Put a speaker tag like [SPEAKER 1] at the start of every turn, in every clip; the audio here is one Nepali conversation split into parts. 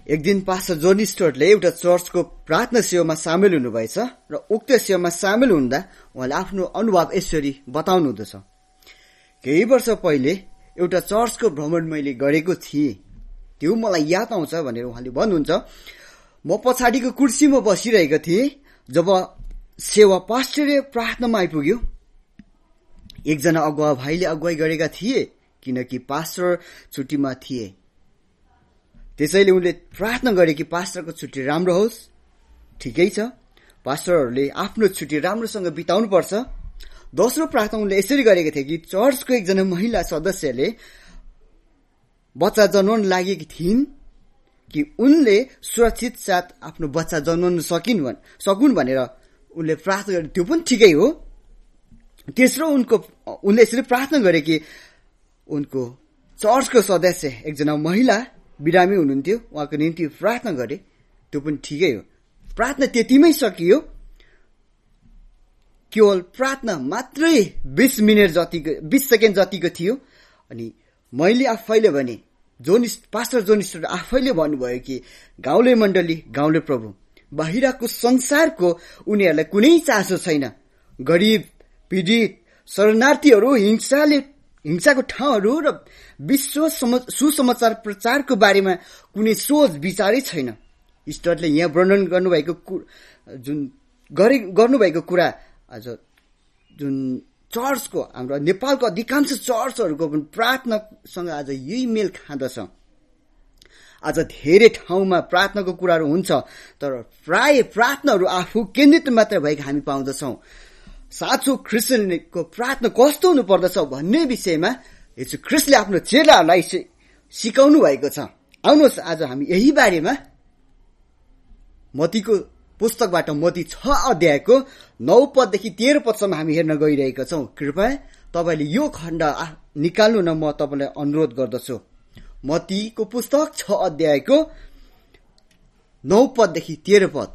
[SPEAKER 1] एक दिन पास्टर जोनी स्टुअर्टले एउटा चर्चको प्रार्थना सेवामा सामेल हुनुभएछ र उक्त सेवामा सामेल हुँदा उहाँले आफ्नो अनुभव यसरी बताउनु हुँदछ। केही वर्ष पहिले एउटा चर्चको भ्रमण मैले गरेको थिएँ, त्यो मलाई याद आउँछ भनेर उहाँले भन्नुहुन्छ। म पछाडिको कुर्सीमा बसिरहेको थिएँ जब सेवा पास्टरले प्रार्थनामा आइपुग्यो। एकजना अगुवा भाइले अगुवाई गरेका थिए किनकि पास्टर छुट्टीमा थिए। त्यसैले उनले प्रार्थना गरे कि पास्टरको छुट्टी राम्रो होस्। ठिकै छ, पास्टरहरूले आफ्नो छुट्टी राम्रोसँग बिताउनु पर्छ। दोस्रो प्रार्थना उनले यसरी गरेका थिए कि चर्चको एकजना महिला सदस्यले बच्चा जन्माउन लागेकी थिइन् कि उनले सुरक्षित साथ आफ्नो बच्चा जन्माउन सकुन् भनेर उनले प्रार्थना गरे। त्यो पनि ठिकै हो। तेस्रो उनले यसरी प्रार्थना गरे कि उनको चर्चको सदस्य एकजना महिला बिरामी हुनुहुन्थ्यो, उहाँको निम्ति प्रार्थना गरे। त्यो पनि ठिकै हो। प्रार्थना त्यतिमै सकियो। केवल प्रार्थना मात्रै 20 सेकेन्ड जतिको थियो। अनि मैले आफैले भने पास्टर जोनी स्टुअर्ट आफैले भन्नुभयो कि गाउँले मण्डली गाउँले प्रभु, बाहिरको संसारको उनीहरूलाई कुनै चासो छैन। गरिब, पीडित, शरणार्थीहरू, हिंसाको ठाउँहरू र विश्व सुसमाचार प्रचारको बारेमा कुनै सोच विचारै छैन। स्टुअर्टले यहाँ वर्णन गर्नुभएको कुरा आज जुन चर्चको हाम्रो नेपालको अधिकांश चर्चहरूको पनि प्रार्थनासँग आज यही मेल खाँदछ। आज धेरै ठाउँमा प्रार्थनाको कुराहरू हुन्छ, तर प्राय प्रार्थनाहरू आफू केन्द्रित मात्र भएको हामी पाउँदछौँ। साँचो क्रिस्चियनको प्रार्थना कस्तो हुनु पर्दछ भन्ने विषयमा यसो ख्रिस्टले आफ्नो चेलाहरूलाई सिकाउनु भएको छ। आउनुहोस् आज हामी यही बारेमा मत्तीको पुस्तकबाट मत्ती 6 अध्यायको 9 पददेखि 13 पदसम्म हामी हेर्न गइरहेका छौँ। कृपया तपाईँले यो खण्ड निकाल्नु न, म तपाईँलाई अनुरोध गर्दछु। मत्तीको पुस्तक 6 अध्यायको 9 पददेखि 13 पद।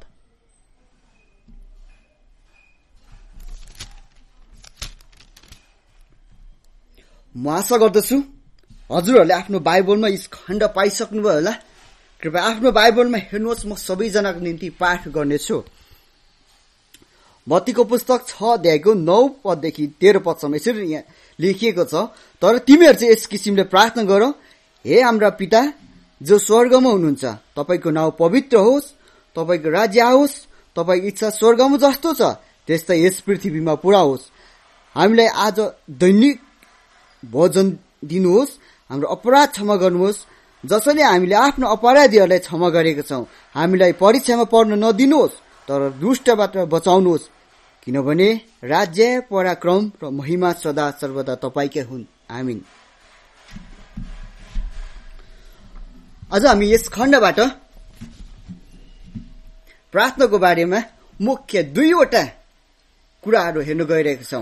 [SPEAKER 1] म आशा गर्दछु हजुरहरूले आफ्नो बाइबलमा यस खण्ड पाइसक्नुभयो होला। कृपया आफ्नो बाइबलमा हेर्नुहोस्, म सबैजनाको निम्ति पाठ गर्नेछु। मत्तीको पुस्तक 6 अध्यायको 9 पददेखि 13 पदसम्म यसरी यहाँ लेखिएको छ। तर तिमीहरू चाहिँ यस किसिमले प्रार्थना गर, हे हाम्रा पिता जो स्वर्गमा हुनुहुन्छ, तपाईँको नाउँ पवित्र होस्, तपाईँको राज्य आओस्, तपाईँको इच्छा स्वर्गमा जस्तो छ त्यस्तै यस पृथ्वीमा पुरा होस्। हामीलाई आज दैनिक भोजन दिनुहोस्, हाम्रो अपराध क्षमा गर्नुहोस् जसरी हामीले आफ्नो अपराधीहरूलाई क्षमा गरेका छौँ। हामीलाई परीक्षामा पर्न नदिनुहोस्, तर दुष्टबाट बचाउनुहोस्, किनभने राज्य, पराक्रम र महिमा सदा सर्वदा तपाईँकै हुन्। आमीन। अझ हामी यस खण्डबाट प्रार्थनाको बारेमा मुख्य 2वटा कुराहरू हेर्न गइरहेका छौँ।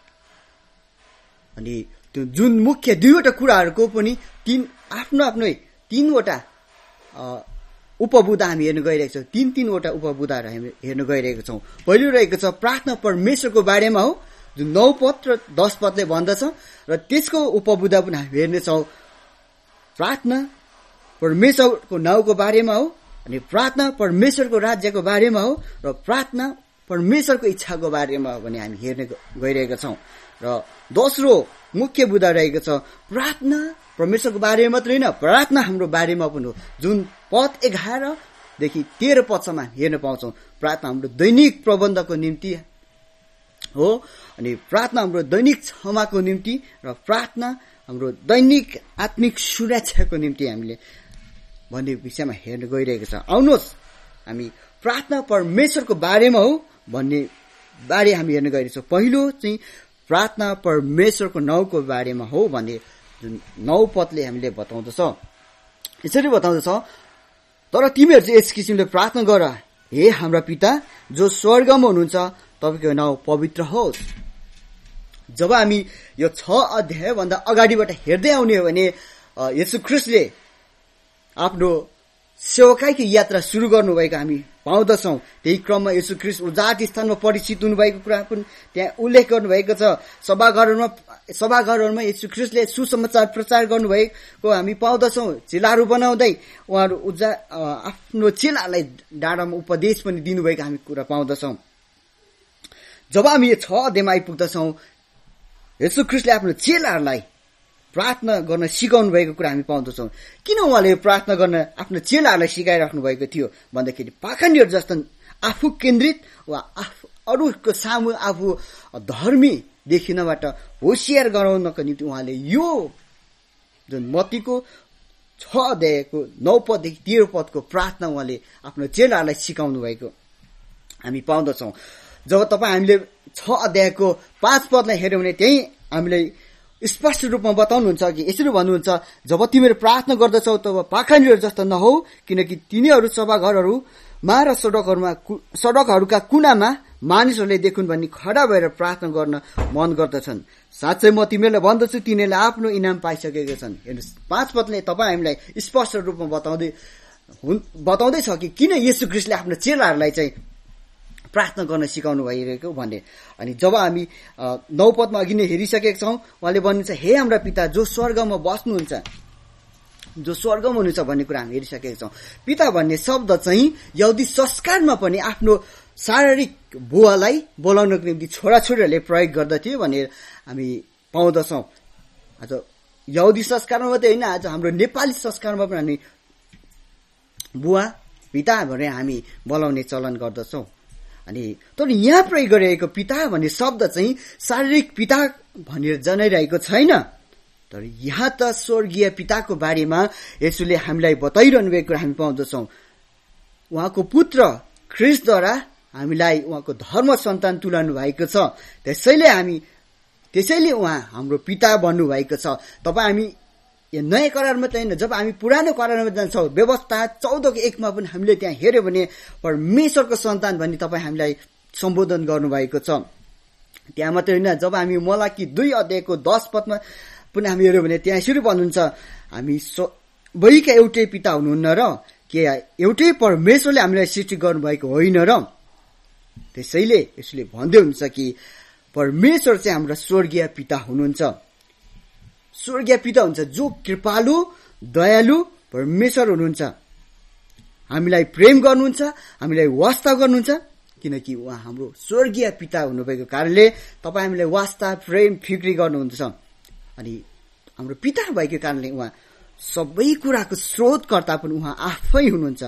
[SPEAKER 1] अनि त्यो जुन मुख्य 2वटा कुराहरूको पनि आफ्नो 3वटा उपबुधा हामी हेर्न गइरहेका छौँ। 3-3वटा उपबुधाहरू हामी हेर्न गइरहेका छौँ। पहिलो रहेको छ प्रार्थना परमेश्वरको बारेमा हो, जुन 9 पद र 10 पदले भन्दछ, र त्यसको उपबुधा पनि हामी हेर्नेछौँ। प्रार्थना परमेश्वरको नाउँको बारेमा हो, अनि प्रार्थना परमेश्वरको राज्यको बारेमा हो, र प्रार्थना परमेश्वरको इच्छाको बारेमा हो भने हामी हेर्न गइरहेका छौँ। र दोस्रो मुख्य बुधा रहेको छ प्रार्थना परमेश्वरको बारेमा मात्रै होइन, प्रार्थना हाम्रो बारेमा पनि हो, जुन पद 11 देखि 13 पदसम्म हेर्न पाउँछौँ। प्रार्थना हाम्रो दैनिक प्रबन्धको निम्ति हो, अनि प्रार्थना हाम्रो दैनिक क्षमाको निम्ति, र प्रार्थना हाम्रो दैनिक आत्मिक सुरक्षाको निम्ति हामीले भन्ने विषयमा हेर्न गइरहेको छ। आउनुहोस् हामी प्रार्थना परमेश्वरको बारेमा हो भन्ने बारे हामी हेर्न गइरहेछौँ। पहिलो चाहिँ प्रार्थना परमेश्वरको नाउँको बारेमा हो भन्ने जुन 9 पदले हामीले बताउँदछ। यसरी बताउँदछ, तर तिमीहरू चाहिँ यस किसिमले प्रार्थना गर, हे हाम्रा पिता जो स्वर्गमा हुनुहुन्छ, तपाईँको नाउँ पवित्र होस्। जब हामी यो 6 अध्याय भन्दा अगाडिबाट हेर्दै आउने हो भने येशू ख्रीष्टले आफ्नो सेवकाईको यात्रा सुरु गर्नुभएको हामी पाउँदछौँ। त्यही क्रममा येशू ख्रीष्ट उजाट स्थानमा परिचित हुनुभएको कुरा पनि त्यहाँ उल्लेख गर्नुभएको छ। सभाघरमा सभाघरहरूमा येशू ख्रीष्टले सुसमाचार प्रचार गर्नुभएको हामी पाउँदछौँ। चेलाहरू बनाउँदै उहाँहरू आफ्नो चेलालाई डाँडामा उपदेश पनि दिनुभएको हामी कुरा पाउँदछौँ। जब हामी यो 6 अध्यायमा आइपुग्दछौँ, येशू ख्रीष्टले आफ्नो चेलाहरूलाई प्रार्थना गर्न सिकाउनु भएको कुरा हामी पाउँदछौँ। किन उहाँले प्रार्थना गर्न आफ्नो चेलाहरूलाई सिकाइराख्नु भएको थियो भन्दाखेरि पाखण्डीहरू जस्तो आफू केन्द्रित वा अरूको सामु आफू धर्मी देखिनबाट होसियार गराउनको निम्ति उहाँले यो जुन मत्तीको 6 अध्यायको 9 पददेखि 13 पदको प्रार्थना उहाँले आफ्नो चेलाहरूलाई सिकाउनु भएको हामी पाउँदछौँ। जब तपाईँ हामीले 6 अध्यायको 5 पदलाई हेर्यौँ भने त्यही हामीले स्पष्ट रूपमा बताउनुहुन्छ कि यसरी भन्नुहुन्छ, जब तिमीहरू प्रार्थना गर्दछौ तब पाखण्डीहरू जस्तो नहौ, किनकि तिनीहरू सभाघरहरूमा र सडकहरूका कुनामा मानिसहरूले देखुन् भनी खडा भएर प्रार्थना गर्न मन गर्दछन्। साँच्चै म तिमीहरूलाई भन्दछु तिनीहरूले आफ्नो इनाम पाइसकेका छन्। हेर्नुहोस्, 5 पदले तपाईँ हामीलाई स्पष्ट रूपमा बताउँदैछ कि किन येशू ख्रीष्टले आफ्नो चेलाहरूलाई चाहिँ प्रार्थना गर्न सिकाउनु भइरहेको भन्ने। अनि जब हामी 9 पदमा अघि नै हेरिसकेका छौँ, उहाँले भन्नुहुन्छ, हे हाम्रा पिता जो स्वर्गमा बस्नुहुन्छ, जो स्वर्गमा हुनुहुन्छ भन्ने कुरा हामी हेरिसकेका छौँ। पिता भन्ने शब्द चाहिँ यहुदी संस्कारमा पनि आफ्नो शारीरिक बुवालाई बोलाउनको निम्ति छोराछोरीहरूले प्रयोग गर्दथे भनेर हामी पाउँदछौँ। आज यहुदी संस्कारमा मात्रै होइन, आज हाम्रो नेपाली संस्कारमा पनि हामी बुवा पिता भनेर हामी बोलाउने चलन गर्दछौँ। अनि तर यहाँ प्रयोग गरिरहेको पिता भन्ने शब्द चाहिँ शारीरिक पिता भनेर जनाइरहेको छैन, तर यहाँ त स्वर्गीय पिताको बारेमा येशूले हामीलाई बताइरहनु भएको हामी पाउँदछौँ। उहाँको पुत्र ख्रीष्टद्वारा हामीलाई उहाँको धर्म सन्तान तुल्याउनु भएको छ। त्यसैले उहाँ हाम्रो पिता बन्नु भएको छ। तपाईँ हामी यो नयाँ करारमा त होइन, जब हामी पुरानो करारमा जान्छौँ, व्यवस्था 14:1 मा पनि हामीले त्यहाँ हेर्यो भने परमेश्वरको सन्तान भन्ने तपाईँ हामीलाई सम्बोधन गर्नुभएको छ। त्यहाँ मात्रै होइन, जब हामी मलाकी 2 अध्यायको 10 पदमा पनि हामी हेर्यो भने त्यहाँ यसरी भन्नुहुन्छ, हामी सबैका एउटै पिता हुनुहुन्न र के एउटै परमेश्वरले हामीलाई सृष्टि गर्नुभएको होइन र। त्यसैले यसले भन्दै हुन्छ कि परमेश्वर चाहिँ हाम्रो स्वर्गीय पिता हुनुहुन्छ। स्वर्गीय पिता हुन्छ जो कृपालु दयालु परमेश्वर हुनुहुन्छ। हामीलाई प्रेम गर्नुहुन्छ, हामीलाई वास्ता गर्नुहुन्छ, किनकि उहाँ हाम्रो स्वर्गीय पिता हुनुभएको कारणले तपाईँ हामीलाई वास्ता प्रेम फिक्री गर्नुहुन्छ। अनि हाम्रो पिता भएको कारणले उहाँ सबै कुराको स्रोतकर्ता पनि उहाँ आफै हुनुहुन्छ।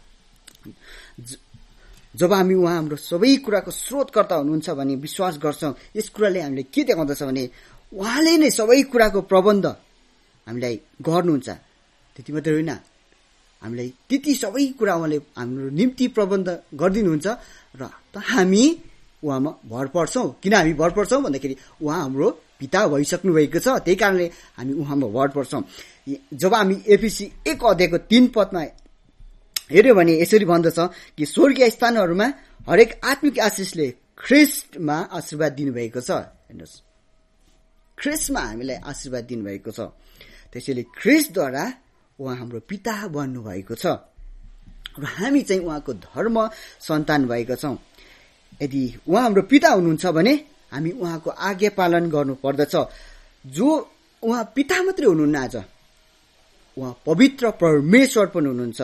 [SPEAKER 1] जब हामी उहाँ हाम्रो सबै कुराको स्रोतकर्ता हुनुहुन्छ भने विश्वास गर्छौँ, यस कुराले हामीले के देखाउँदछ भने उहाँले नै सबै कुराको प्रबन्ध हामीलाई गर्नुहुन्छ। त्यति मात्रै होइन, हामीलाई त्यति सबै कुरा उहाँले हाम्रो निम्ति प्रबन्ध गरिदिनुहुन्छ र हामी उहाँमा भर पर्छौँ। किन हामी भर पर्छौँ भन्दाखेरि उहाँ हाम्रो पिता भइसक्नु भएको छ, त्यही कारणले हामी उहाँमा भर पर्छौँ। जब हामी एफिसी 1 अध्यायको 3 पदमा हेर्यो भने यसरी भन्दछ कि स्वर्गीय स्थानहरूमा हरेक आत्मिक आशिषले ख्रीष्टमा आशीर्वाद दिनुभएको छ। हेर्नुहोस्, ख्रीष्टमा हामीलाई आशीर्वाद दिनुभएको छ। त्यसैले ख्रीष्टद्वारा उहाँ हाम्रो पिता बन्नु भएको छ र हामी चाहिँ उहाँको धर्म सन्तान भएका छौँ। यदि उहाँ हाम्रो पिता हुनुहुन्छ भने हामी उहाँको आज्ञा पालन गर्नु पर्दछ। जो उहाँ पिता मात्रै हुनुहुन्न, आज उहाँ पवित्र परमेश्वर पनि हुनुहुन्छ।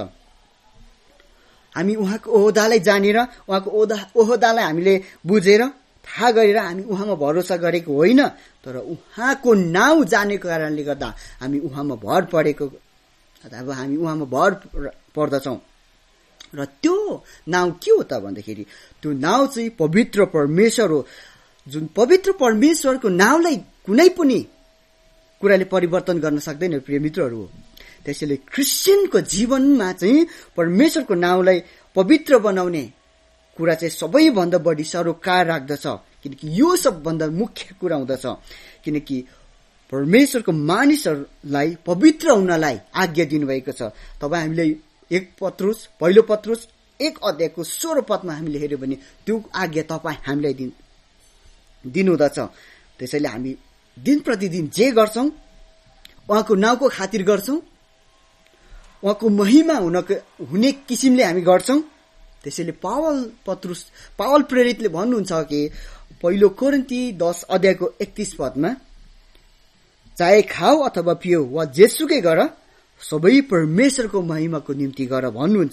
[SPEAKER 1] हामी उहाँको ओहदालाई जानेर, उहाँको ओहदालाई हामीले बुझेर थाहा गरेर हामी उहाँमा भरोसा गरेको होइन, तर उहाँको नाउँ जानेको कारणले गर्दा हामी उहाँमा भर परेको, अब हामी उहाँमा भर पर्दछौँ। र त्यो नाउँ के हो त भन्दाखेरि त्यो नाउँ चाहिँ पवित्र परमेश्वर हो। जुन पवित्र परमेश्वरको नाउँलाई कुनै पनि कुराले परिवर्तन गर्न सक्दैन प्रिय मित्रहरू हो। त्यसैले क्रिस्चियनको जीवनमा चाहिँ परमेश्वरको नाउँलाई पवित्र बनाउने कुरा चाहिँ सबैभन्दा बढी सरोकार राख्दछ, किनकि यो सबभन्दा मुख्य कुरा हुँदछ। किनकि परमेश्वरको मानिसहरूलाई पवित्र हुनलाई आज्ञा दिनुभएको छ। तपाईँ हामीले 1 पत्रुस 1 अध्यायको 16 पदमा हामीले हेर्यो भने त्यो आज्ञा तपाईँ हामीलाई दिनुहुँदछ। त्यसैले हामी दिन प्रतिदिन जे गर्छौँ उहाँको नाउँको खातिर गर्छौँ, उहाँको महिमा हुने किसिमले हामी गर्छौँ। त्यसैले पावल प्रेरितले भन्नुहुन्छ कि 1 कोरिन्थी 10 अध्यायको 31 पदमा चाहे खाऊ अथवा पियो वा जेसुकै गर सबै परमेश्वरको महिमाको निम्ति गर भन्नुहुन्छ।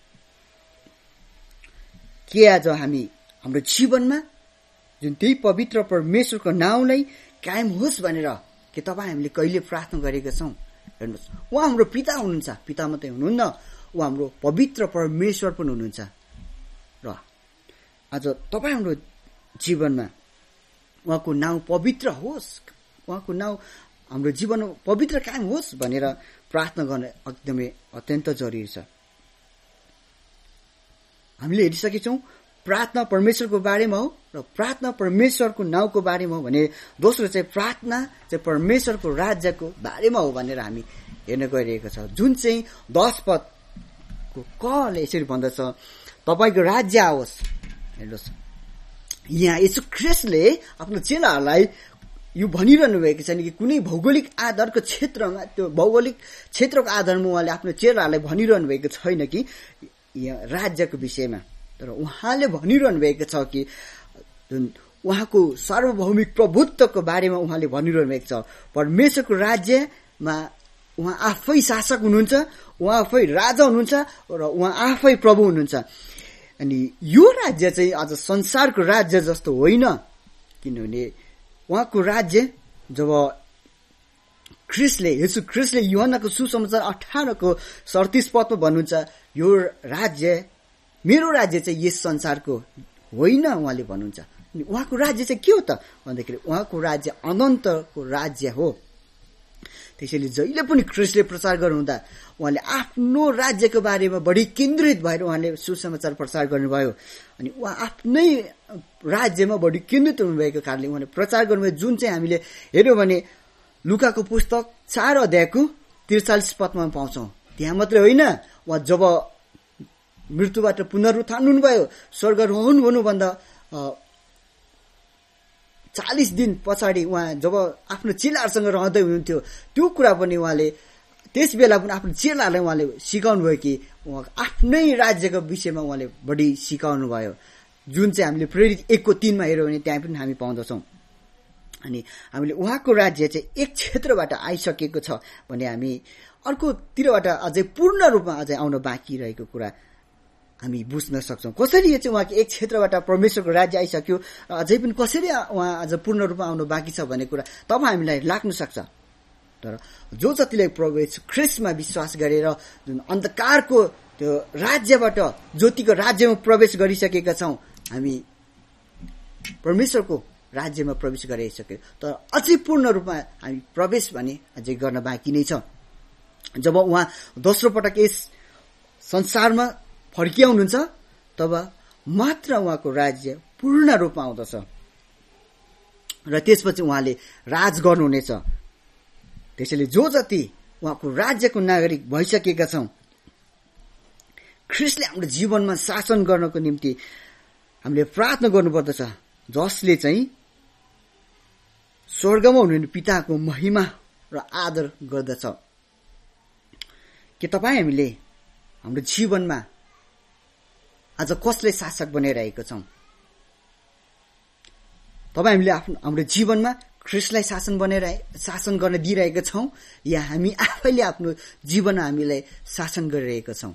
[SPEAKER 1] के आज हामी हाम्रो जीवनमा जुन त्यही पवित्र परमेश्वरको नाउँलाई कायम होस् भनेर के तपाईँ हामीले कहिले प्रार्थना गरेका छौँ? हेर्नुहोस्, उहाँ हाम्रो पिता हुनुहुन्छ। पिता मात्रै हुनुहुन्न, उहाँ हाम्रो पवित्र परमेश्वर पनि हुनुहुन्छ। र आज तपाईँ हाम्रो जीवनमा उहाँको नाउँ पवित्र होस्, उहाँको नाउँ हाम्रो जीवनमा पवित्र कायम होस् भनेर प्रार्थना गर्न एकदमै अत्यन्त जरुरी छ। हामीले हेरिसकेछौँ प्रार्थना परमेश्वरको बारेमा हो र प्रार्थना परमेश्वरको नाउँको बारेमा हो भने दोस्रो चाहिँ प्रार्थना चाहिँ परमेश्वरको राज्यको बारेमा हो भनेर हामी हेर्न गइरहेको छ। जुन चाहिँ 10 पदको कले यसरी भन्दछ, तपाईको राज्य आओस्। हेर्नुहोस्, यहाँ यीशु ख्रीष्टले आफ्नो चेलाहरूलाई यो भनिरहनु भएको छैन कि कुनै भौगोलिक आधारको क्षेत्रमा, त्यो भौगोलिक क्षेत्रको आधारमा उहाँले आफ्नो चेलाहरूलाई भनिरहनु भएको छैन कि यहाँ राज्यको विषयमा, तर उहाँले भनिरहनु भएको छ कि जुन उहाँको सार्वभौमिक प्रभुत्वको बारेमा उहाँले भनिरहनु भएको छ। परमेश्वरको राज्यमा उहाँ आफै शासक हुनुहुन्छ, उहाँ आफै राजा हुनुहुन्छ र उहाँ आफै प्रभु हुनुहुन्छ। अनि यो राज्य चाहिँ आज संसारको राज्य जस्तो होइन, किनभने उहाँको राज्य जब येशू ख्रीष्टले यूहन्नाको सुसमाचार 18:37 पदमा भन्नुहुन्छ, यो राज्य मेरो राज्य चाहिँ यस संसारको होइन उहाँले भन्नुहुन्छ। उहाँको राज्य चाहिँ के हो त भन्दाखेरि उहाँको राज्य अनन्तको राज्य हो। त्यसैले जहिले पनि ख्रीष्टले प्रचार गर्नुहुँदा उहाँले आफ्नो राज्यको बारेमा बढी केन्द्रित भएर उहाँले सुसमाचार प्रचार गर्नुभयो। अनि उहाँ आफ्नै राज्यमा बढी केन्द्रित हुनुभएको कारणले उहाँले प्रचार गर्नुभयो। जुन चाहिँ हामीले हेर्यौँ भने लुकाको पुस्तक 4 अध्यायको 43 पदमा पाउँछौँ। त्यहाँ मात्रै होइन, उहाँ जब मृत्युबाट पुनरुत्थान हुनुभयो, स्वर्गारोहण हुनुभन्दा 40 दिन पछाडि उहाँ जब आफ्नो चेलाहरूसँग रहँदै हुनुहुन्थ्यो, त्यो कुरा पनि उहाँले त्यस बेला पनि आफ्नो चेलाहरूलाई उहाँले सिकाउनु भयो कि उहाँ आफ्नै राज्यको विषयमा उहाँले बढी सिकाउनु भयो। जुन चाहिँ हामीले प्रेरित 1:3 हेऱ्यौँ भने त्यहाँ पनि हामी पाउँदछौँ। अनि हामीले उहाँको राज्य चाहिँ एक क्षेत्रबाट आइसकेको छ भने हामी अर्कोतिरबाट अझै पूर्ण रूपमा अझै आउन बाँकी रहेको कुरा हामी बुझ्न सक्छौँ। कसरी यो चाहिँ उहाँको एक क्षेत्रबाट परमेश्वरको राज्य आइसक्यो र अझै पनि कसरी उहाँ अझ पूर्ण रूपमा आउनु बाँकी छ भन्ने कुरा तब हामीलाई लाग्न सक्छ। तर जो जतिले प्रभु येशू ख्रीष्टमा विश्वास गरेर जुन अन्धकारको त्यो राज्यबाट ज्योतिको राज्यमा प्रवेश गरिसकेका छौँ, हामी परमेश्वरको राज्यमा प्रवेश गरिसक्यो। तर अझै पूर्ण रूपमा हामी प्रवेश भने अझै गर्न बाँकी नै छ। जब उहाँ दोस्रो पटक यस संसारमा फर्किआउनुहुन्छ तब मात्र उहाँको राज्य पूर्ण रूपमा आउँदछ र त्यसपछि उहाँले राज गर्नुहुनेछ। त्यसैले जो जति उहाँको राज्यको नागरिक भइसकेका छौँ, ख्रीष्टले हाम्रो जीवनमा शासन गर्नको निम्ति हामीले प्रार्थना गर्नुपर्दछ, जसले चाहिँ स्वर्गमा हुनुहुने पिताको महिमा र आदर गर्दछ। के तपाईँ हामीले हाम्रो जीवनमा आज कसले शासक बनाइरहेको छौँ? तपाईँ हामीले हाम्रो जीवनमा ख्रीष्टलाई शासन गर्न दिइरहेका छौँ या हामी आफैले आफ्नो जीवनमा हामीलाई शासन गरिरहेका छौँ?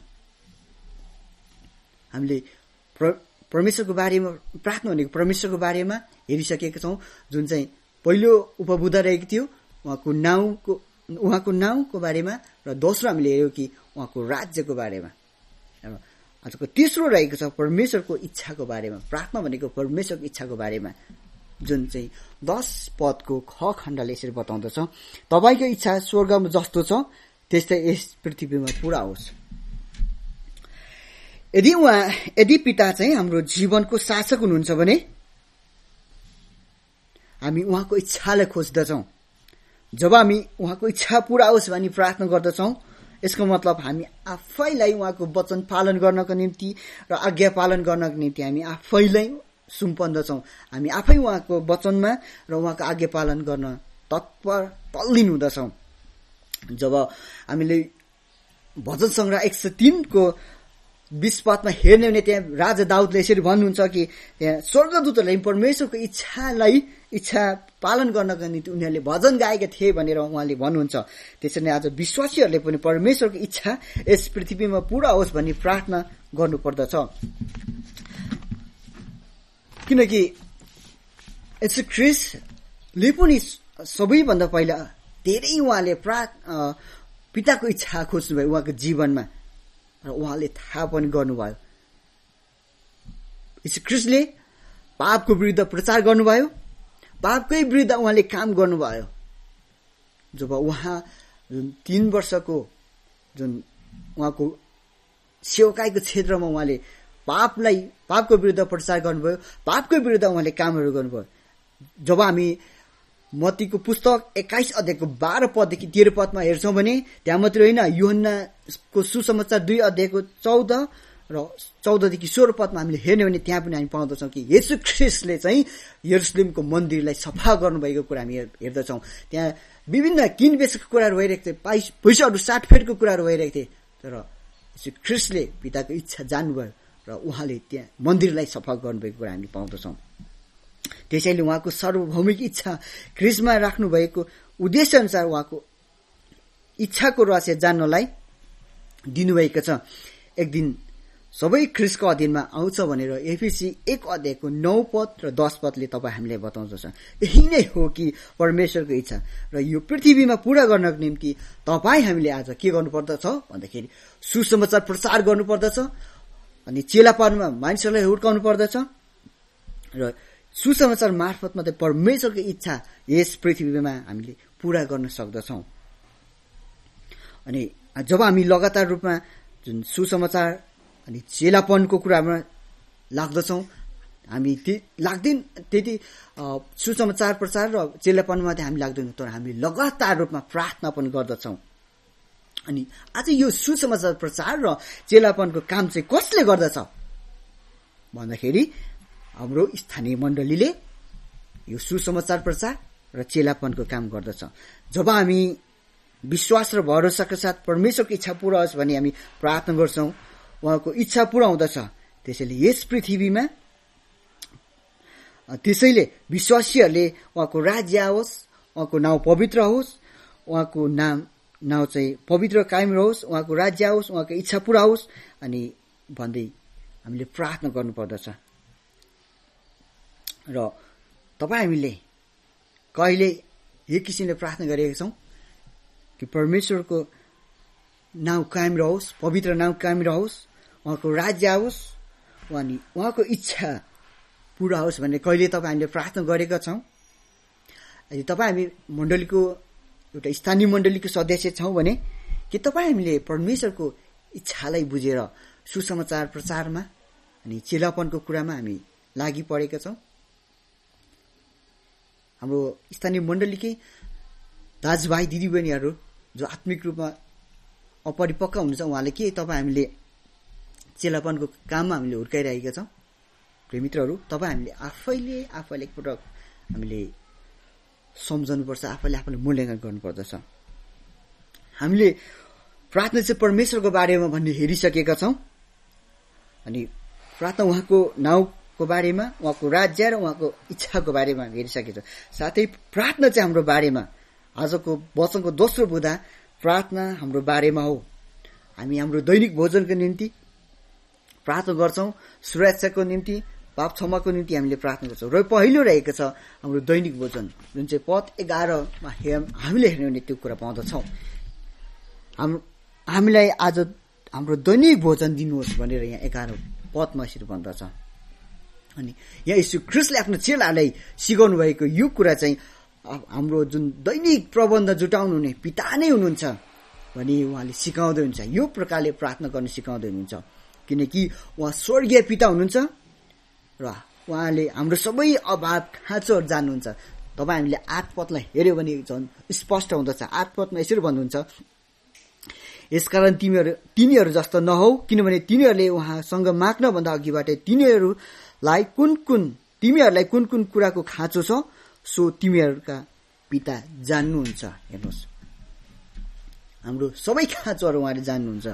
[SPEAKER 1] हामीले परमेश्वरको बारेमा प्रार्थना भनेको परमेश्वरको बारेमा हेरिसकेका छौँ। जुन चाहिँ पहिलो उपबुधा रहेको थियो उहाँको नाउँको बारेमा, र दोस्रो हामीले हेऱ्यौँ कि उहाँको राज्यको बारेमा। आजको तेस्रो रहेको छ परमेश्वरको इच्छाको बारेमा। प्रार्थना भनेको परमेश्वरको इच्छाको बारेमा, जुन चाहिँ 10 पदको ख खण्डले यसरी बताउँदछ, तपाईको इच्छा स्वर्गमा जस्तो छ त्यस्तै यस पृथ्वीमा पूरा होस्। यदि पिता चाहिँ हाम्रो जीवनको शासक हुनुहुन्छ भने हामी उहाँको इच्छालाई खोज्दछौँ। जब हामी उहाँको इच्छा पूरा होस् भनी प्रार्थना गर्दछौँ, यसको मतलब हामी आफैलाई उहाँको वचन पालन गर्नको निम्ति र आज्ञा पालन गर्नको निम्ति हामी आफैलाई सुम्पन्दछौँ। हामी आफै उहाँको वचनमा र उहाँको आज्ञा पालन गर्न तत्पर तल्लीन हुँदछौँ। जब हामीले भजन सङ्ग्रह 103 को 20 पदमा हेर्ने भने त्यहाँ राजा दाउदले यसरी भन्नुहुन्छ कि त्यहाँ स्वर्गदूतहरूले परमेश्वरको इच्छा पालन गर्नका निम्ति उनीहरूले भजन गाएका थिए भनेर उहाँले भन्नुहुन्छ। त्यसरी नै आज विश्वासीहरूले पनि परमेश्वरको इच्छा यस पृथ्वीमा पूरा होस् भन्ने प्रार्थना गर्नुपर्दछ। किनकि यीशु ख्रीष्टले पनि सबैभन्दा पहिला धेरै उहाँले पिताको इच्छा खोज्नुभयो उहाँको जीवनमा र उहाँले थाहा पनि गर्नुभयो। यीशु ख्रीष्टले पापको विरुद्ध प्रचार गर्नुभयो, पापकै विरुद्ध उहाँले काम गर्नुभयो। जब उहाँ जुन 3 वर्षको जुन उहाँको सेवकाईको क्षेत्रमा उहाँले पापको विरुद्ध प्रचार गर्नुभयो, पापको विरुद्ध उहाँले कामहरू गर्नुभयो। जब हामी मत्तीको पुस्तक 21 अध्यायको 12 पददेखि 13 पदमा हेर्छौं भने त्यहाँ मात्रै होइन, यूहन्नाको सुसमाचार 2 अध्यायको 14 र 14देखि 16 पदमा हामीले हेर्ने भने त्यहाँ पनि हामी पाउँदछौँ कि येशू ख्रीष्टले चाहिँ यरुशलेमको मन्दिरलाई सफा गर्नुभएको कुरा हामी हेर्दछौँ। त्यहाँ विभिन्न किनबेचको कुराहरू भइरहेको थिए, पैसाहरू साटफेटको कुराहरू भइरहेको थिए, तर येशू ख्रीष्टले पिताको इच्छा जान्नुभयो र उहाँले त्यहाँ मन्दिरलाई सफा गर्नुभएको कुरा हामी पाउँदछौँ। त्यसैले उहाँको सार्वभौमिक इच्छा ख्रीष्टमा राख्नु भएको उद्देश्य अनुसार उहाँको इच्छाको रहस्य जान्नलाई दिनुभएको छ। एक दिन सबै ख्रीष्टको अधीनमा आउँछ भनेर एफिसी 1 अध्यायको 9 पद र 10 पदले तपाईँ हामीलाई बताउँदछ। यही नै हो कि परमेश्वरको इच्छा र यो पृथ्वीमा पूरा गर्नको निम्ति तपाईँ हामीले आज के गर्नुपर्दछ भन्दाखेरि सुसमाचार प्रचार गर्नुपर्दछ, अनि चेलापनमा मानिसहरूलाई हुर्काउनु पर्दछ र सुसमाचार मार्फत मात्रै परमेश्वरको इच्छा यस पृथ्वीमा हामीले पूरा गर्न सक्दछौँ। अनि जब हामी लगातार रूपमा जुन सुसमाचार अनि चेलापनको कुरामा लाग्दछौँ, हामी त्यति सुसमाचार प्रचार र चेलापनमा चाहिँ हामी लाग्दैनौँ, तर हामी लगातार रूपमा प्रार्थना पनि गर्दछौँ। अनि आज यो सुसमाचार प्रचार र चेलापनको काम चाहिँ कसले गर्दछ भन्दाखेरि हाम्रो स्थानीय मण्डलीले यो सुसमाचार प्रचार र चेलापनको काम गर्दछ। जब हामी विश्वास र भरोसाका साथ परमेश्वरको इच्छा पूरा होस् भन्ने हामी प्रार्थना गर्छौँ, उहाँको इच्छा पूरा हुँदछ। त्यसैले यस पृथ्वीमा त्यसैले विश्वासीहरूले उहाँको राज्य आओस्, उहाँको नाउँ पवित्र होस्, उहाँको नाउँ चाहिँ पवित्र कायम रहोस्, उहाँको राज्य आओस्, उहाँको इच्छा पूरा होस् अनि भन्दै हामीले प्रार्थना गर्नुपर्दछ। र तपाईँ हामीले कहिले एक किसिमले प्रार्थना गरेका छौँ कि परमेश्वरको नाउँ कायम रहोस्, पवित्र नाउँ कायम रहोस्, उहाँको राज्य आओस् अनि उहाँको इच्छा पूरा होस् भन्ने कहिले तपाईँ हामीले प्रार्थना गरेका छौँ। यदि तपाईँ हामी मण्डलीको एउटा स्थानीय मण्डलीको सदस्य छौँ भने के तपाईँ हामीले परमेश्वरको इच्छालाई बुझेर सुसमाचार प्रचारमा अनि चेलापनको कुरामा हामी लागि परेका छौँ। हाम्रो स्थानीय मण्डलीकै दाजुभाइ दिदीबहिनीहरू जो आत्मिक रूपमा अपरिपक्व हुनुहुन्छ, उहाँले के तपाईँ हामीले चेलापनको काममा हामीले हुर्काइरहेका छौँ। प्रेमित्रहरू, तपाईँ हामीले आफैले एकपटक हामीले सम्झनुपर्छ, आफैले मूल्याङ्कन गर्नुपर्दछ। हामीले प्रार्थना चाहिँ परमेश्वरको बारेमा भन्ने हेरिसकेका छौँ, अनि प्रार्थना उहाँको नाउँको बारेमा, उहाँको राज्य र उहाँको इच्छाको बारेमा हेरिसकेका छौँ। साथै प्रार्थना चाहिँ हाम्रो बारेमा, आजको वचनको दोस्रो बुँदा प्रार्थना हाम्रो बारेमा हो। हामी हाम्रो दैनिक भोजनको निम्ति प्रार्थना गर्छौँ, सुरक्षाको निम्ति, पाप क्षमाको निम्ति हामीले प्रार्थना गर्छौँ। र पहिलो रहेको छ हाम्रो दैनिक भोजन, जुन चाहिँ पद 11मा हामीले हेर्ने भने त्यो कुरा पाउँदछौँ। हामीलाई आज हाम्रो दैनिक भोजन दिनुहोस् भनेर यहाँ 11 पदमा यसरी भन्दछ। अनि यहाँ यीशु ख्रीष्टले आफ्नो चेलालाई सिकाउनु भएको यो कुरा चाहिँ हाम्रो जुन दैनिक प्रबन्ध जुटाउनु हुने पिता नै हुनुहुन्छ भनी उहाँले सिकाउँदै हुन्छ। यो प्रकारले प्रार्थना गर्न सिकाउँदै हुनुहुन्छ, किनकि उहाँ स्वर्गीय पिता हुनुहुन्छ र उहाँले हाम्रो सबै अभाव खाँचोहरू जान्नुहुन्छ। तपाईँ हामीले 8 पदलाई हेऱ्यो भने झन् स्पष्ट हुँदछ। 8 पदमा यसरी भन्नुहुन्छ, यसकारण तिनीहरू जस्तो नहौ, किनभने तिनीहरूले उहाँसँग माग्न भन्दा अघिबाटै तिमीहरूलाई कुन कुन कुराको खाँचो छ सो तिमीहरूका पिता जान्नुहुन्छ। हेर्नुहोस्, हाम्रो सबै खाँचोहरू उहाँले जान्नुहुन्छ।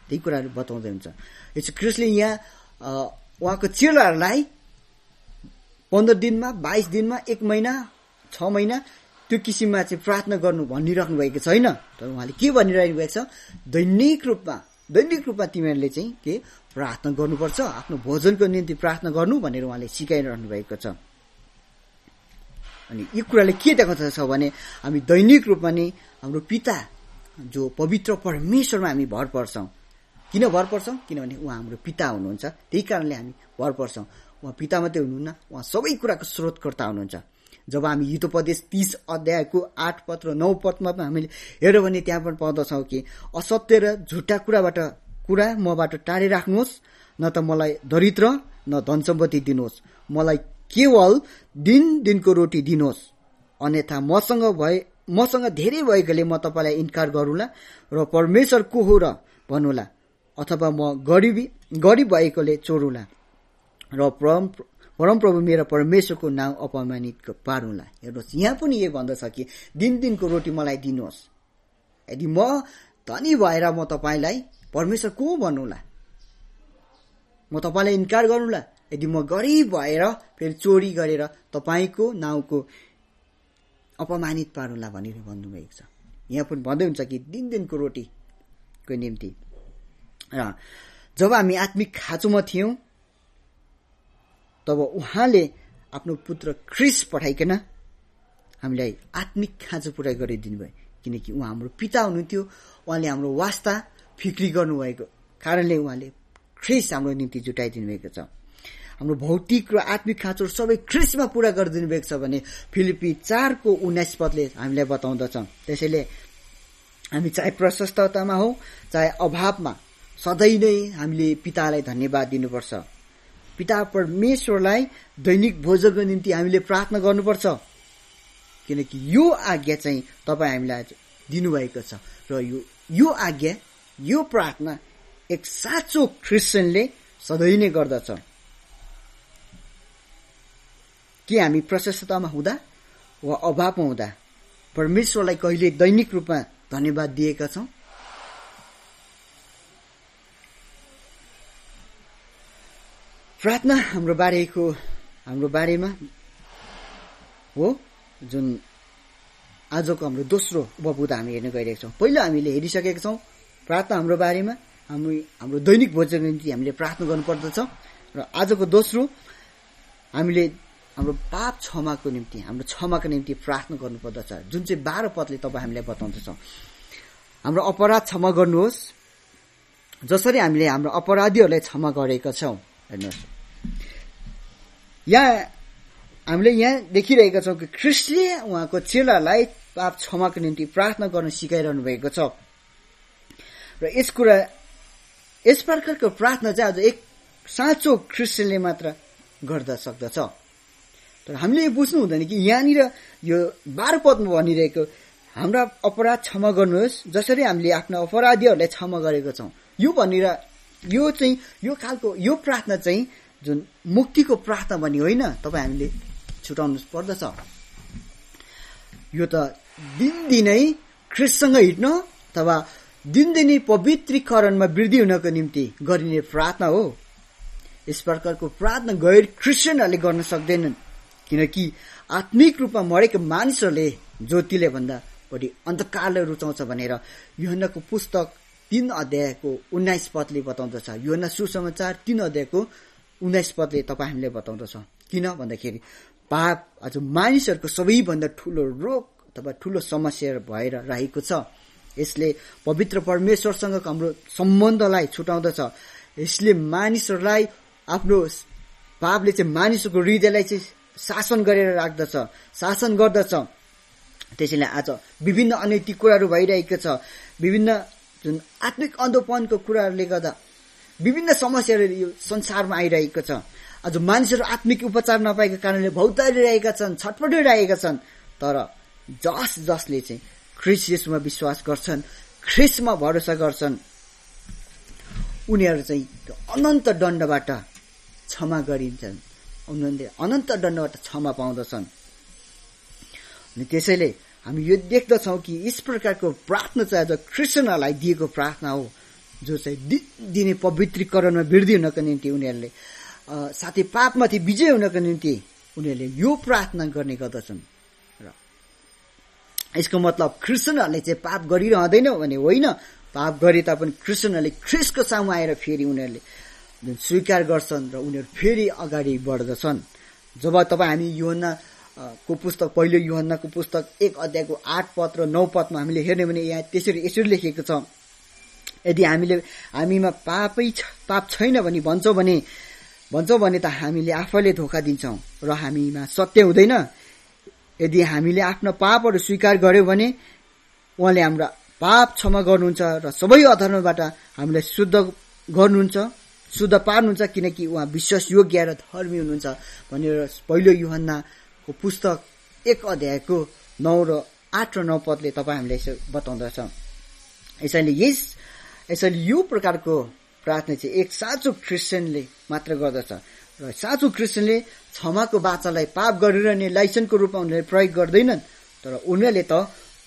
[SPEAKER 1] त्यही कुराहरू बताउँदै हुन्छ। यसो ख्रिस्टले यहाँ उहाँको चेलाहरूलाई 15 दिनमा, 22 दिनमा, 1 महिना, 6 महिना त्यो किसिममा चाहिँ प्रार्थना गर्नु भनिराख्नु भएको छैन। तर उहाँले के भनिरहनु भएको छ, दैनिक रूपमा तिमीहरूले चाहिँ के प्रार्थना गर्नुपर्छ, आफ्नो भोजनको निम्ति प्रार्थना गर्नु भनेर उहाँले सिकाइरहनु भएको छ। अनि यो कुराले के देखाउँछ भने हामी दैनिक रूपमा नै हाम्रो पिता जो पवित्र परमेश्वरमा हामी भर पर्छौँ। किन भर पर्छौँ? किनभने उहाँ हाम्रो पिता हुनुहुन्छ, त्यही कारणले हामी भर पर्छौँ। उहाँ पिता मात्रै हुनुहुन्न, उहाँ सबै कुराको स्रोतकर्ता हुनुहुन्छ। जब हामी हितोपदेश 30 अध्यायको 8 पद र 9 पदमा हामीले हेर्यो भने त्यहाँ पनि पाउँदछौँ कि असत्य र झुटा कुरा मबाट टाढी राख्नुहोस्, न त मलाई दरिद्र न धन सम्पत्ति दिनुहोस्, मलाई केवल दिनको रोटी दिनुहोस्, अन्यथा मसँग धेरै भएकोले म तपाईँलाई इन्कार गरौँला र परमेश्वर को हो र भन्नुला, अथवा म गरिब भएकोले चोरौँला र परमप्रभु मेरा परमेश्वरको नाउँ अपमानित पारौँला। हेर्नुहोस्, यहाँ पनि यो भन्दछ कि दिनको रोटी मलाई दिनुहोस्। यदि म धनी भएर म तपाईँलाई परमेश्वर को भन्नुला, म तपाईँलाई इन्कार गरौँला। यदि म गरिब भएर फेरि चोरी गरेर तपाईँको नाउँको अपमानित पारौँला भनेर भन्नुभएको छ। यहाँ पनि भन्दै हुन्छ कि दिनको रोटीको निम्ति। र जब हामी आत्मिक खाँचोमा थियौँ तब उहाँले आफ्नो पुत्र ख्रिस्ट पठाइकन हामीलाई आत्मिक खाँचो पुरा गरिदिनु भयो। किनकि उहाँ हाम्रो पिता हुनुहुन्थ्यो, उहाँले हाम्रो वास्ता फिक्री गर्नुभएको कारणले उहाँले ख्रिस्ट हाम्रो निम्ति जुटाइदिनु भएको छ। हाम्रो भौतिक र आत्मिक खाँचो सबै ख्रिस्टमा पुरा गरिदिनु भएको छ भने फिलिपी 4:19 पदले हामीलाई बताउँदछ। त्यसैले हामी चाहे प्रशस्ततामा हो चाहे अभावमा सधैँ नै हामीले पितालाई धन्यवाद दिनुपर्छ। पिता परमेश्वरलाई दैनिक भोजनको निम्ति हामीले प्रार्थना गर्नुपर्छ, किनकि यो आज्ञा चाहिँ तपाईँ हामीलाई दिनुभएको छ। र यो आज्ञा, यो प्रार्थना एक साँचो क्रिस्चियनले सधैँ नै गर्दछ। कि हामी प्रशस्ततामा हुँदा वा अभावमा हुँदा परमेश्वरलाई कहिले दैनिक रूपमा धन्यवाद दिएका छौँ? प्रार्थना हाम्रो बारेमा हो जुन आजको हाम्रो दोस्रो उपबुध हामी हेर्न गइरहेका छौँ। पहिलो हामीले हेरिसकेका छौँ प्रार्थना हाम्रो बारेमा, हाम्रो दैनिक भोजनको निम्ति हामीले प्रार्थना गर्नुपर्दछ। र आजको दोस्रो हामीले हाम्रो पाप क्षमाको निम्ति प्रार्थना गर्नुपर्दछ, जुन चाहिँ 12 पदले तपाईँ हामीलाई बताउँदछ। हाम्रो अपराध क्षमा गर्नुहोस् जसरी हामीले हाम्रो अपराधीहरूलाई क्षमा गरेका छौँ। हेर्नुहोस्, हामीले यहाँ देखिरहेका छौँ कि ख्रिस्टले उहाँको चेलालाई पाप क्षमाको निम्ति प्रार्थना गर्न सिकाइरहनु भएको छ। र यस प्रकारको प्रार्थना चाहिँ आज एक साँचो ख्रिस्टले मात्र गर्दा सक्दछ। तर हामीले यो बुझ्नु हुँदैन कि यहाँनिर यो 12 पदमा भनिरहेको हाम्रा अपराध क्षमा गर्नुहोस् जसरी हामीले आफ्ना अपराधीहरूलाई क्षमा गरेको छौँ, यो भनेर यो प्रार्थना चाहिँ जुन मुक्तिको प्रार्थना भन्ने होइन, तपाईँ हामीले छुटाउनु पर्दछ। यो त दिनदिनै ख्रिस्टसँग हिँड्न अथवा दिनदिनै पवित्रीकरणमा वृद्धि हुनको निम्ति गरिने प्रार्थना हो। यस प्रकारको प्रार्थना गैर क्रिस्चियनहरूले गर्न सक्दैनन्, किनकि आत्मिक रूपमा मरेको मानिसहरूले ज्योतिले भन्दा बढी अन्धकारलाई रुचाउँछ भनेर यूहन्नाको पुस्तक 3 अध्यायको 19 पदले बताउँदछ। यूहन्ना सुसमाचार 3 अध्यायको 19 पदले तपाईँ हामीले बताउँदछ। किन भन्दाखेरि पाप आज मानिसहरूको सबैभन्दा ठुलो रोग अथवा ठुलो समस्या भएर रहेको छ। यसले पवित्र परमेश्वरसँग हाम्रो सम्बन्धलाई छुटाउँदछ। यसले मानिसहरूलाई आफ्नो पापले चाहिँ मानिसको हृदयलाई चाहिँ शासन गर्दछ। त्यसैले आज विभिन्न अनैतिक कुराहरू भइरहेको छ। विभिन्न जुन आत्मिक अन्धोपनको कुराहरूले गर्दा विभिन्न समस्याहरू यो संसारमा आइरहेको छ। आज मानिसहरू आत्मिक उपचार नपाएको कारणले भौतारिरहेका छन्, छटपटिरहेका छन्। तर जसले चाहिँ ख्रिस्ट येशूमा विश्वास गर्छन्, ख्रिस्टमा भरोसा गर्छन्, उनीहरू चाहिँ अनन्त दण्डबाट क्षमा गरिन्छन्, अनन्त दण्डबाट क्षमा पाउँदछन्। अनि त्यसैले हामी यो देख्दछौँ कि यस प्रकारको प्रार्थना चाहिँ आज क्रिस्चियनहरूलाई दिएको प्रार्थना हो। जो चाहिँ दिने पवित्रीकरणमा वृद्धि हुनको निम्ति उनीहरूले साथै पापमाथि विजय हुनको निम्ति उनीहरूले यो प्रार्थना गर्ने गर्दछन्। र यसको मतलब क्रिस्चियनहरूले चाहिँ पाप गरिरहँदैन भने होइन, पाप गरे तापनि क्रिस्चियनहरूले ख्रीष्टको सामु आएर फेरि उनीहरूले जुन स्वीकार गर्छन् र उनीहरू फेरि अगाडि बढ्दछन्। जब तपाईँ हामी यूहन्ना को पुस्तक पहिलो यूहन्नाको पुस्तक 1 अध्यायको 8 पद र 9 पदमा हामीले हेर्ने भने यहाँ यसरी लेखेको छ, यदि हामीमा पाप छैन भनी भन्छौँ भने त हामीले आफैले धोका दिन्छौँ र हामीमा सत्य हुँदैन। यदि हामीले आफ्ना पापहरू स्वीकार गर्यौं भने उहाँले हाम्रा पाप क्षमा गर्नुहुन्छ र सबै अधर्मबाट हामीलाई शुद्ध पार्नुहुन्छ, किनकि उहाँ विश्वासयोग्य र धर्मी हुनुहुन्छ भनेर पहिलो यूहन्नाको पुस्तक 1 अध्यायको 9 र 8 र 9 पदले तपाईँ हामीलाई यसो बताउँदछ। यसैले यो प्रकारको प्रार्थना चाहिँ एक साँचो क्रिस्चियनले मात्र गर्दछ र साँचो क्रिस्चियनले क्षमाको वाचालाई पाप गरिरहने लाइसेन्सको रूपमा उनीहरूले प्रयोग गर्दैनन्, तर उनीहरूले त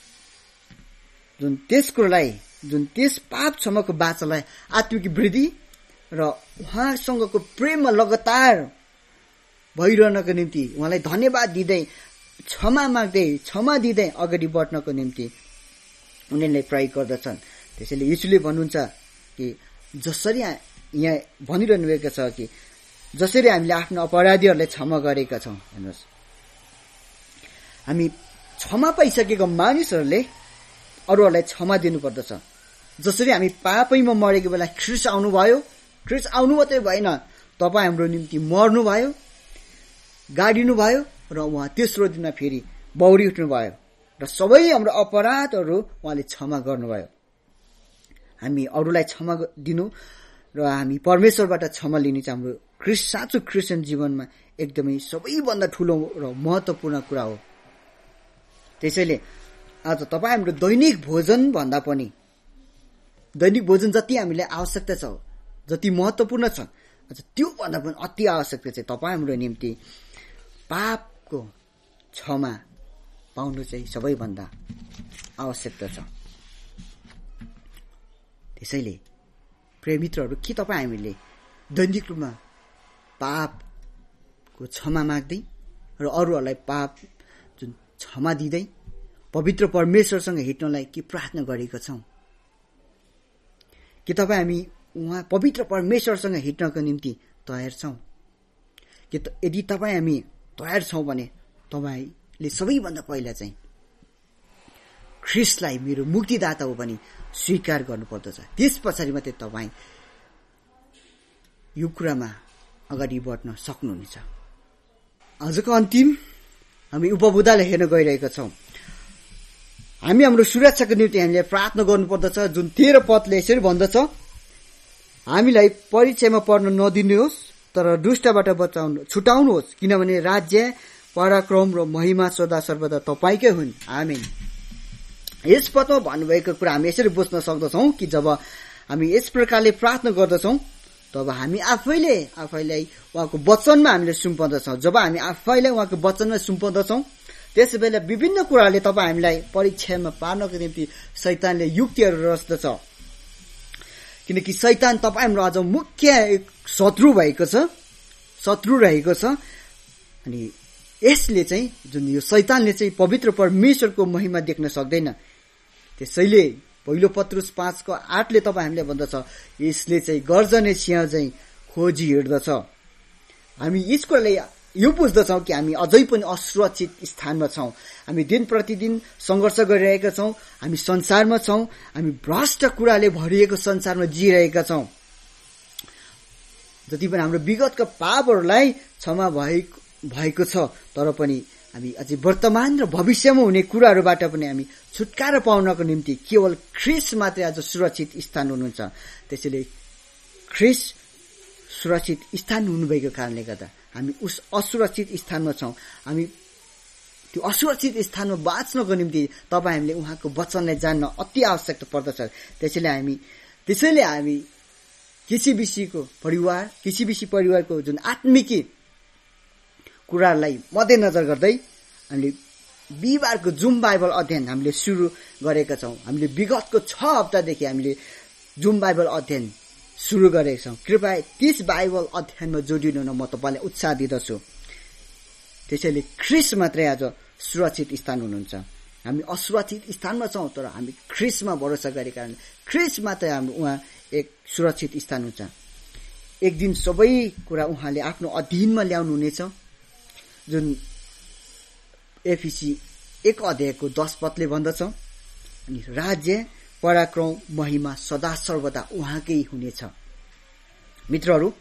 [SPEAKER 1] जुन त्यस पाप क्षमाको वाचालाई आत्मिक वृद्धि र उहाँसँगको प्रेममा लगातार भइरहनको निम्ति उहाँलाई धन्यवाद दिँदै क्षमा दिँदै अगाडि बढ्नको निम्ति उनीहरूले प्रयोग गर्दछन्। त्यसैले यीशुले भन्नुहुन्छ कि जसरी यहाँ भनिरहनु भएको छ कि जसरी हामीले आफ्नो अपराधीहरूलाई क्षमा गरेका छौँ, हेर्नुहोस् हामी क्षमा पाइसकेको मानिसहरूले अरूहरूलाई क्षमा दिनुपर्दछ। जसरी हामी पापैमा मरेको बेला ख्रीष्ट आउनुभयो, ख्रीष्ट आउनु मात्रै भएन, तपाईँ हाम्रो निम्ति मर्नुभयो, गाडिनुभयो र उहाँ तेस्रो दिनमा फेरि बौरी उठ्नुभयो र सबै हाम्रो अपराधहरू उहाँले क्षमा गर्नुभयो। हामी अरूलाई क्षमा दिनु र हामी परमेश्वरबाट क्षमा लिने चाहिँ हाम्रो साँचो क्रिस्चियन जीवनमा एकदमै सबैभन्दा ठुलो र महत्त्वपूर्ण कुरा हो। त्यसैले आज तपाईँ हाम्रो दैनिक भोजन भन्दा पनि दैनिक भोजन जति हामीलाई आवश्यकता छ, जति महत्त्वपूर्ण छ, त्यो भन्दा पनि अति आवश्यकता चाहिँ तपाईँ हाम्रो निम्ति पापको क्षमा पाउनु चाहिँ सबैभन्दा आवश्यकता छ। त्यसैले प्रिय मित्रहरू, के तपाईँ हामीले दैनिक रूपमा पापको क्षमा माग्दै र अरूहरूलाई पाप जुन क्षमा दिँदै पवित्र परमेश्वरसँग हिँड्नलाई के प्रार्थना गरेका छौँ? के तपाईँ हामी उहाँ पवित्र परमेश्वरसँग हिँड्नको निम्ति तयार छौँ? यदि तपाईँ हामी तयार छौँ भने तपाईँले सबैभन्दा पहिला चाहिँ ख्रीष्टलाई मेरो मुक्तिदाता हो भनी स्वीकार गर्नुपर्दछ। त्यस पछाडि मात्रै तपाईँ यो कुरामा अगाडि बढ्न सक्नुहुनेछ। आजको अन्तिम हामी उपबुधालाई हेर्न गइरहेका छौँ। हामी हाम्रो सुरक्षाको निम्ति हामीले प्रार्थना गर्नुपर्दछ। जुन 13 पदले यसरी भन्दछ, हामीलाई परीक्षामा पर्न नदिनुहोस् तर दुष्टबाट छुटाउनुहोस्, किनभने राज्य, पराक्रम र महिमा सदा सर्वदा तपाईँकै हुन्। आमेन। यस पदमा भन्नुभएको कुरा हामी यसरी बुझ्न सक्दछौँ कि जब हामी यस प्रकारले प्रार्थना गर्दछौँ तब हामी आफैलाई उहाँको वचनमा हामीले सुम्पन्दछौँ। जब हामी आफैलाई उहाँको वचनमा सुम्पन्दछौँ त्यस बेला विभिन्न कुराले तपाईँ हामीलाई परीक्षामा पार्नको निम्ति शैतानले युक्तिहरू रच्दछ, किनकि शैतान तपाईँ हाम्रो आज मुख्य शत्रु रहेको छ। अनि यसले चाहिँ जुन यो शैतानले चाहिँ पवित्र परमेश्वरको महिमा देख्न सक्दैन। त्यसैले पहिलो पत्रुस 5:8 तपाईँ हामीले भन्दछ, यसले चाहिँ गर्जने सिंह चाहिँ खोजी हिँड्दछ। हामी यस कुराले यो बुझ्दछौँ कि हामी अझै पनि असुरक्षित स्थानमा छौँ। हामी दिन प्रतिदिन सङ्घर्ष गरिरहेका छौँ। हामी संसारमा छौँ। हामी भ्रष्ट कुराले भरिएको संसारमा जिइरहेका छौँ। जति पनि हाम्रो विगतका पापहरूलाई क्षमा भएको छ, तर पनि हामी अझै वर्तमान र भविष्यमा हुने कुराहरूबाट पनि हामी छुटकारा पाउनको निम्ति केवल ख्रीष्ट मात्रै आज सुरक्षित स्थान हुनुहुन्छ। त्यसैले ख्रीष्ट सुरक्षित स्थान हुनुभएको कारणले गर्दा हामी उस असुरक्षित स्थानमा छौँ। हामी त्यो असुरक्षित स्थानमा बाँच्नको निम्ति तपाईँ हामीले उहाँको वचनलाई जान्न अति आवश्यकता पर्दछ। त्यसैले हामी किसिबिसी परिवारको जुन आत्मिकी कुरालाई मध्यनजर गर्दै हामीले बिहिबारको जुम बाइबल अध्ययन हामीले सुरु गरेका छौँ। हामीले विगतको 6 हप्तादेखि हामीले जुन बाइबल अध्ययन सुरु गरेका छौँ, कृपया त्यस बाइबल अध्ययनमा जोडिनु म तपाईँलाई उत्साह दिँदछु। त्यसैले ख्रीष्ट मात्रै आज सुरक्षित स्थान हुनुहुन्छ। हामी असुरक्षित स्थानमा छौँ, तर हामी ख्रीष्टमा भरोसा गरेका कारण ख्रीष्ट मात्रै हाम्रो उहाँ एक सुरक्षित स्थान हुन्छ। एक दिन सबै कुरा उहाँले आफ्नो अधीनमा ल्याउनु हुनेछ, जुन एफिसी 1 अध्यायको 10 पदले भन्दछ। अनि राज्य, पराक्रम, महिमा सदा सर्वदा उहाँकै हुनेछ। मित्रहरू,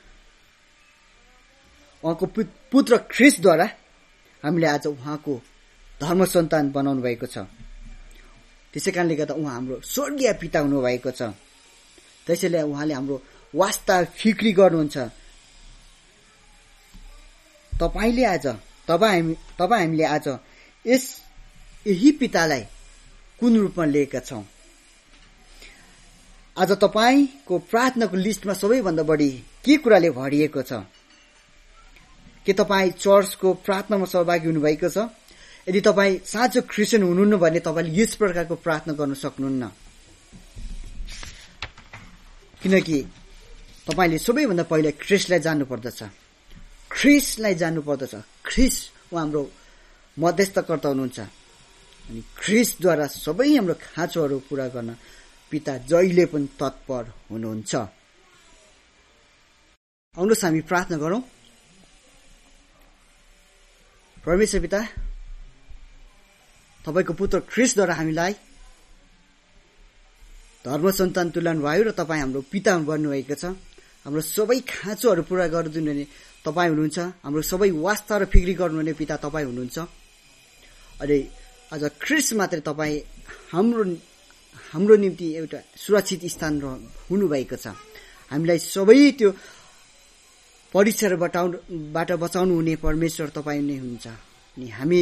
[SPEAKER 1] उहाँको पुत्र ख्रीष्टद्वारा हामीले आज उहाँको धर्म सन्तान बनाउनु भएको छ। त्यसै कारणले गर्दा उहाँ हाम्रो स्वर्गीय पिता हुनुभएको छ। त्यसैले उहाँले हाम्रो वास्ता फिक्री गर्नुहुन्छ। हामीले आज यही पितालाई कुन रूपमा लिएका छौं? आज तपाईको प्रार्थनाको लिस्टमा सबैभन्दा बढी के कुराले भरिएको छ? के तपाईँ चर्चको प्रार्थनामा सहभागी हुनुभएको छ? यदि तपाईँ साँचो क्रिस्चियन हुनुहुन्न भने तपाईँले यस प्रकारको प्रार्थना गर्न सक्नुहुन्न, किनकि तपाईँले सबैभन्दा पहिला ख्रीष्टलाई जान्नुपर्दछ। ख्रीष्टलाई जान्नुपर्दछ। ख्रीष्ट उहाँ हाम्रो मध्यस्थकर्ता हुनुहुन्छ। अनि ख्रीष्टद्वारा सबै हाम्रो खाँचोहरू पूरा गर्न पिता जहिले पनि तत्पर हुनुहुन्छ। आउनुहोस् हामी प्रार्थना गरौँ। परमेश्वर पिता, तपाईको पुत्र ख्रीष्टद्वारा हामीलाई धर्म सन्तान तुल्याउनु भयो र तपाईँ हाम्रो पिता बन्नुभएको छ। हाम्रो सबै खाँचोहरू पूरा गरिदिनु हुने तपाईँ हुनुहुन्छ। हाम्रो सबै वास्ता र फिक्री गर्नुहुने पिता तपाईँ हुनुहुन्छ। अनि आज ख्रीष्ट मात्रै तपाईँ हाम्रो निम्ति एउटा सुरक्षित स्थान हुनुभएको छ। हामीलाई सबै त्यो परीक्षाबाट बचाउनु हुने परमेश्वर तपाईँ नै हुनुहुन्छ। अनि हामी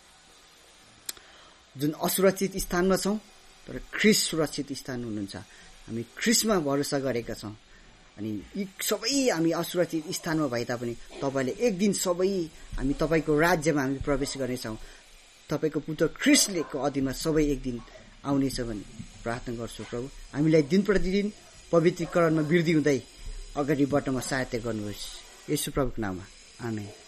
[SPEAKER 1] जुन असुरक्षित स्थानमा छौं, तर ख्रीष्ट सुरक्षित स्थान हुनुहुन्छ। हामी ख्रीष्टमा भरोसा गरेका छौं। अनि यी सबै हामी असुरक्षित स्थानमा भए तापनि तपाईले एक दिन सबै हामी तपाईको राज्यमा हामी प्रवेश गर्नेछौं। तपाईको पुत्र ख्रीष्टको अधीनमा सबै एक दिन आउनेछ भनी प्रार्थना गर्छु प्रभु। हामीलाई दिन प्रतिदिन पवित्रीकरणमा वृद्धि हुँदै अगाडि बढ्नमा सहायता गर्नुहोस्। येशू प्रभुको नाममा आमेन।